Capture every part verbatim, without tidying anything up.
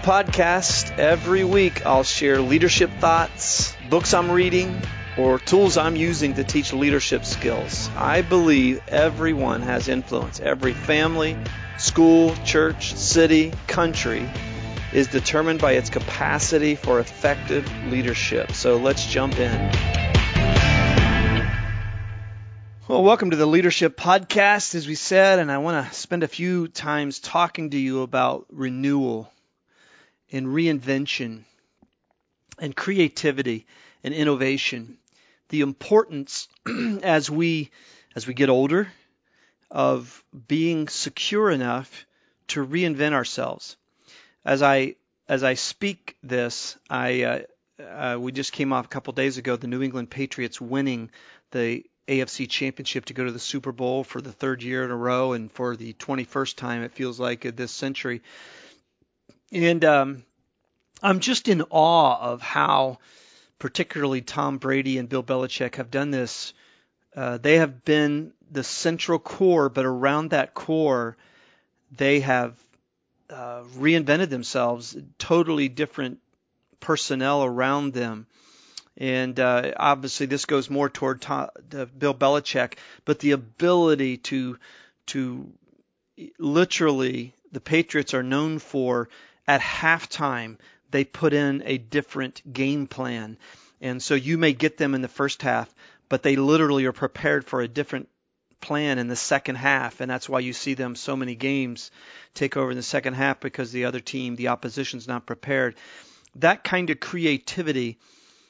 podcast. Every week I'll share leadership thoughts, books I'm reading, or tools I'm using to teach leadership skills. I believe everyone has influence. Every family, school, church, city, country is determined by its capacity for effective leadership. So let's jump in. Well, welcome to the Leadership Podcast, as we said, and I want to spend a few times talking to you about renewal and reinvention and creativity and innovation. The importance as we as we get older of being secure enough to reinvent ourselves. As I as I speak this, I uh, uh, we just came off a couple days ago the New England Patriots winning the A F C Championship to go to the Super Bowl for the third year in a row and for the twenty-first time it feels like this century. And um, I'm just in awe of how particularly Tom Brady and Bill Belichick have done this. Uh, they have been the central core, but around that core, they have uh, reinvented themselves, totally different personnel around them. And uh, obviously this goes more toward Tom, uh, Bill Belichick, but the ability to to literally, the Patriots are known for at halftime, they put in a different game plan. And so you may get them in the first half, but they literally are prepared for a different plan in the second half. And that's why you see them so many games take over in the second half, because the other team, the opposition's not prepared. That kind of creativity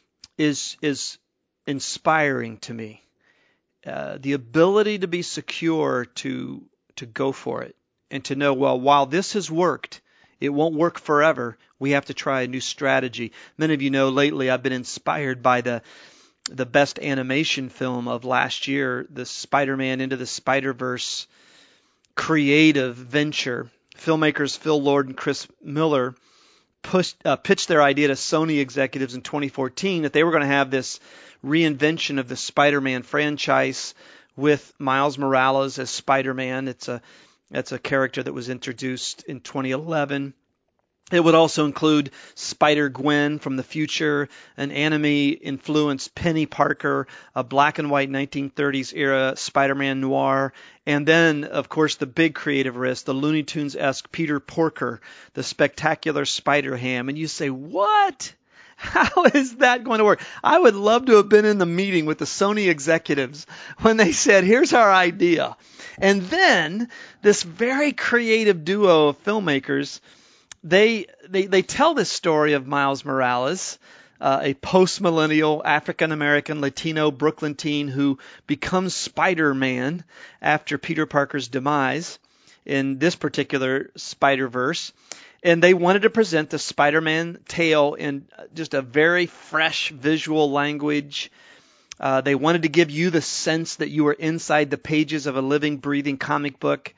is is inspiring to me. Uh, the ability to be secure to to go for it and to know, well, while this has worked, it won't work forever. We have to try a new strategy. Many of you know lately I've been inspired by the the best animation film of last year, the Spider-Man Into the Spider-Verse creative venture. Filmmakers Phil Lord and Chris Miller pushed, uh, pitched their idea to Sony executives in twenty fourteen that they were going to have this reinvention of the Spider-Man franchise with Miles Morales as Spider-Man. It's a that's a character that was introduced in twenty eleven. It would also include Spider-Gwen from the future, an anime-influenced Penny Parker, a black and white nineteen thirties era Spider-Man noir, and then, of course, the big creative risk, the Looney Tunes-esque Peter Porker, the spectacular Spider-Ham. And you say, what? How is that going to work? I would love to have been in the meeting with the Sony executives when they said, here's our idea. And then this very creative duo of filmmakers, They, they they tell this story of Miles Morales, uh, a post-millennial African-American Latino Brooklyn teen who becomes Spider-Man after Peter Parker's demise in this particular Spider-Verse. And they wanted to present the Spider-Man tale in just a very fresh visual language. Uh, they wanted to give you the sense that you were inside the pages of a living, breathing comic book,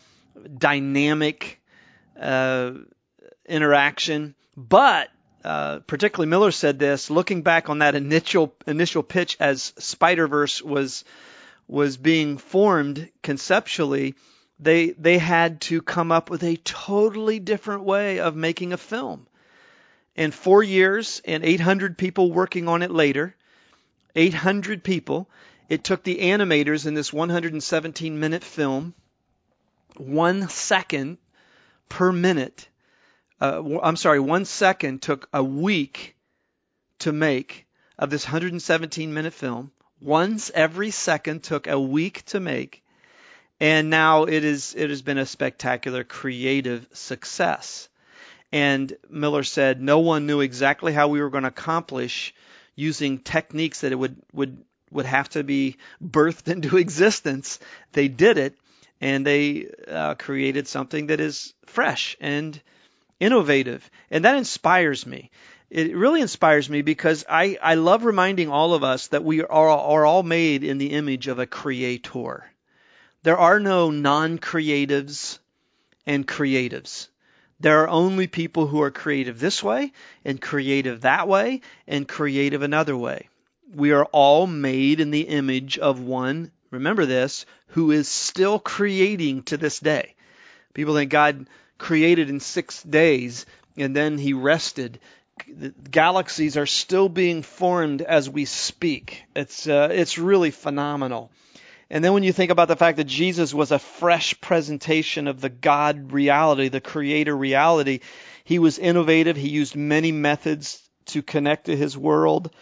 dynamic uh interaction. But uh, particularly Miller said this, looking back on that initial initial pitch as Spider-Verse was was being formed conceptually, they they had to come up with a totally different way of making a film. And four years and eight hundred people working on it later, eight hundred people, it took the animators in this one hundred seventeen minute film one second per minute. Uh, I'm sorry, one second took a week to make of this one hundred seventeen minute film. Once every second took a week to make. And now it is, it has been a spectacular creative success. And Miller said no one knew exactly how we were going to accomplish using techniques that it would, would, would have to be birthed into existence. They did it, and they uh, created something that is fresh and innovative. And that inspires me. It really inspires me because I, I love reminding all of us that we are, are all made in the image of a creator. There are no non-creatives and creatives. There are only people who are creative this way and creative that way and creative another way. We are all made in the image of one, remember this, who is still creating to this day. People think God created in six days, and then he rested. The galaxies are still being formed as we speak. It's uh, it's really phenomenal. And then when you think about the fact that Jesus was a fresh presentation of the God reality, the creator reality, he was innovative. He used many methods to connect to his world.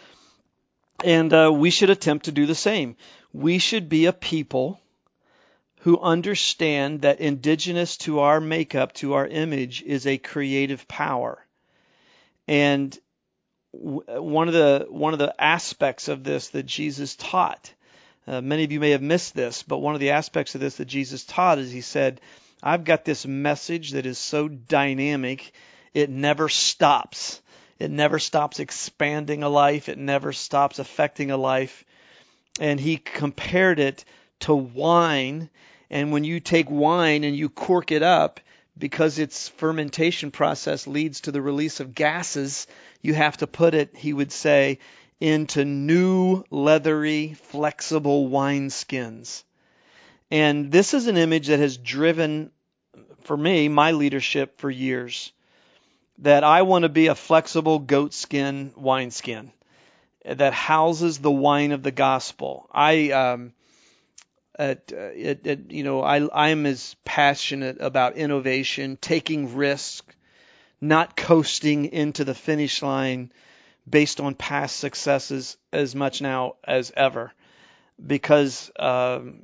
And uh, we should attempt to do the same. We should be a people who understand that indigenous to our makeup, to our image, is a creative power. And one of the one of the aspects of this that Jesus taught, uh, many of you may have missed this, but one of the aspects of this that Jesus taught is he said, I've got this message that is so dynamic, it never stops. It never stops expanding a life. It never stops affecting a life. And he compared it to wine. And when you take wine and you cork it up, because its fermentation process leads to the release of gases, you have to put it, he would say, into new, leathery, flexible wineskins. And this is an image that has driven, for me, my leadership for years. That I want to be a flexible goatskin wineskin that houses the wine of the gospel. I, um, at, at, at, you know, I, I'm as passionate about innovation, taking risk, not coasting into the finish line based on past successes as much now as ever, because um,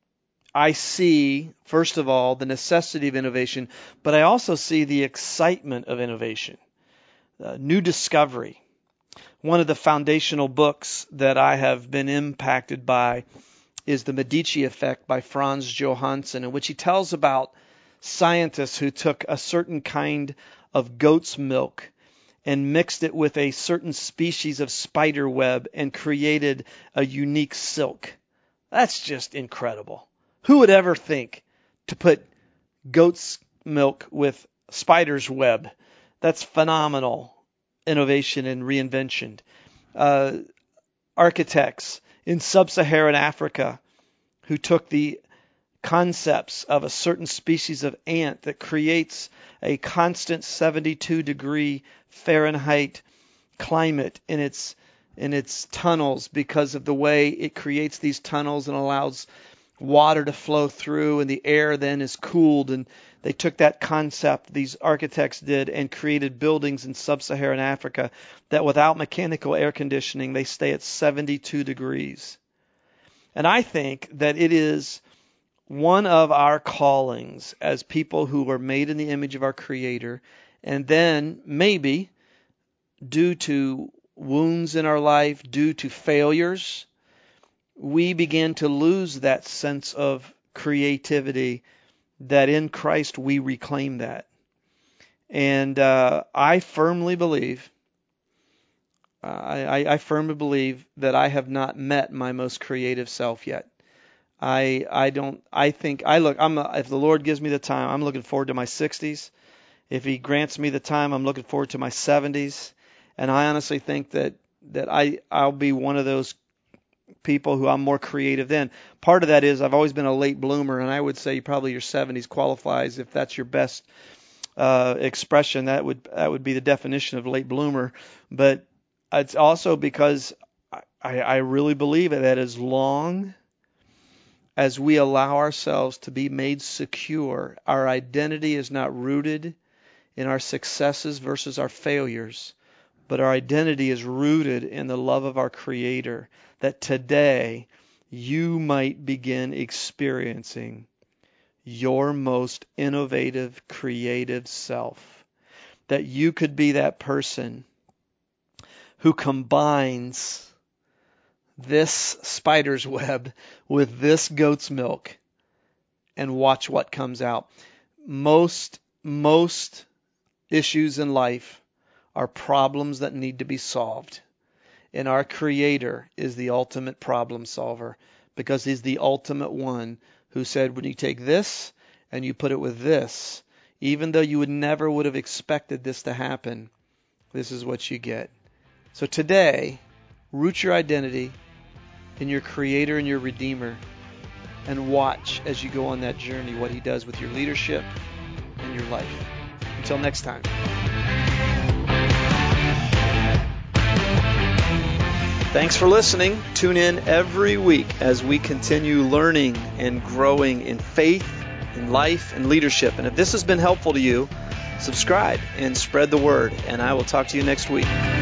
I see, first of all, the necessity of innovation, but I also see the excitement of innovation, uh, new discovery. One of the foundational books that I have been impacted by is The Medici Effect by Franz Johansson, in which he tells about scientists who took a certain kind of goat's milk and mixed it with a certain species of spider web and created a unique silk. That's just incredible. Who would ever think to put goat's milk with spider's web? That's phenomenal innovation and reinvention. Uh, architects in sub-Saharan Africa who took the concepts of a certain species of ant that creates a constant seventy-two degree Fahrenheit climate in its in its tunnels because of the way it creates these tunnels and allows water to flow through, and the air then is cooled. And they took that concept, these architects did, and created buildings in sub-Saharan Africa that without mechanical air conditioning, they stay at seventy-two degrees. And I think that it is one of our callings as people who are made in the image of our Creator, and then maybe due to wounds in our life, due to failures, we begin to lose that sense of creativity, that in Christ we reclaim that. And uh, I firmly believe, uh, I, I firmly believe that I have not met my most creative self yet. I I don't I think I look I'm a, if the Lord gives me the time, I'm looking forward to my sixties. If He grants me the time, I'm looking forward to my seventies. And I honestly think that that I I'll be one of those people who I'm more creative then. Part of that is I've always been a late bloomer, and I would say probably your seventies qualifies if that's your best uh, expression. That would that would be the definition of late bloomer. But it's also because I, I really believe that as long as we allow ourselves to be made secure, our identity is not rooted in our successes versus our failures, but our identity is rooted in the love of our Creator, that today you might begin experiencing your most innovative, creative self. That you could be that person who combines this spider's web with this goat's milk and watch what comes out. Most, most issues in life are problems that need to be solved. And our Creator is the ultimate problem solver, because He's the ultimate one who said, when you take this and you put it with this, even though you would never would have expected this to happen, this is what you get. So today, root your identity in your Creator and your Redeemer, and watch as you go on that journey what He does with your leadership and your life. Until next time. Thanks for listening. Tune in every week as we continue learning and growing in faith, in life, and leadership. And if this has been helpful to you, subscribe and spread the word. And I will talk to you next week.